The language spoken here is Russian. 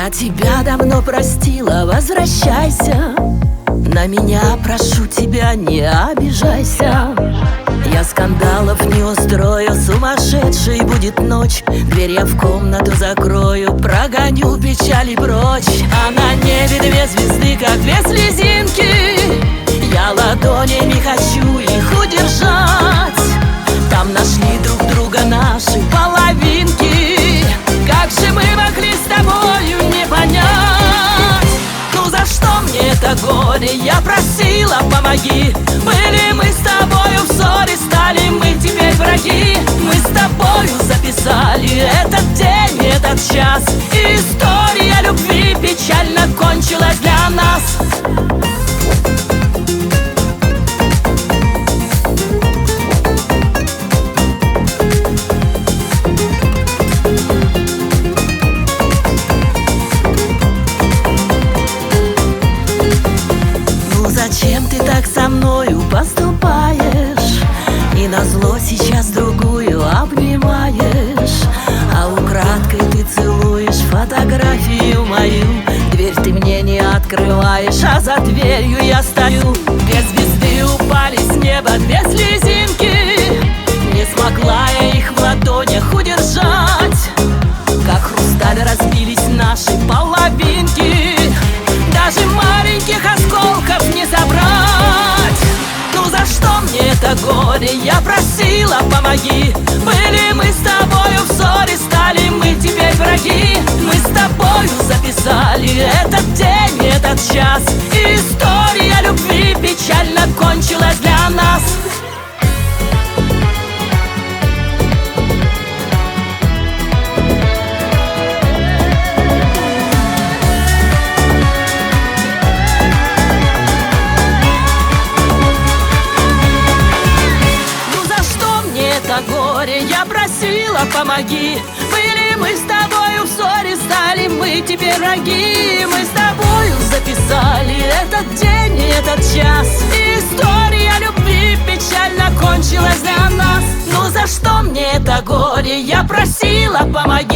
Я тебя давно простила, возвращайся. На меня, прошу тебя, не обижайся. Я скандалов не устрою, сумасшедшей будет ночь. Дверь я в комнату закрою, прогоню печали прочь. А на небе две звезды, как две слезинки. Я ладонями хочу их удержать. Там нашли друг друга наши половинки. Как же мы могли с тобою не понять? Ну за что мне это горе? Я просила, помоги. Были мы с тобою в ссоре, стали мы теперь враги. Мы с тобою записали этот день, этот час. И история любви печально кончилась для нас. Зачем ты так со мною поступаешь? И назло сейчас другую обнимаешь. А украдкой ты целуешь фотографию мою. Дверь ты мне не открываешь, а за дверью я стою. Две звезды упали с неба, две слезинки. Не смогла я их в ладонях удержать. Как хрусталь разбились наши половинки. Даже маленьких осколков не собрать. Ну за что мне это горе? Я просила, помоги. Были мы с тобою в ссоре, стали мы теперь враги. Мы с тобою записали этот день, этот час. И история любви печально кончилась для нас. Горе, я просила, помоги. Были мы с тобою в ссоре, стали мы теперь враги. Мы с тобою записали этот день, этот час. История любви печально кончилась для нас. Ну за что мне это горе? Я просила, помоги.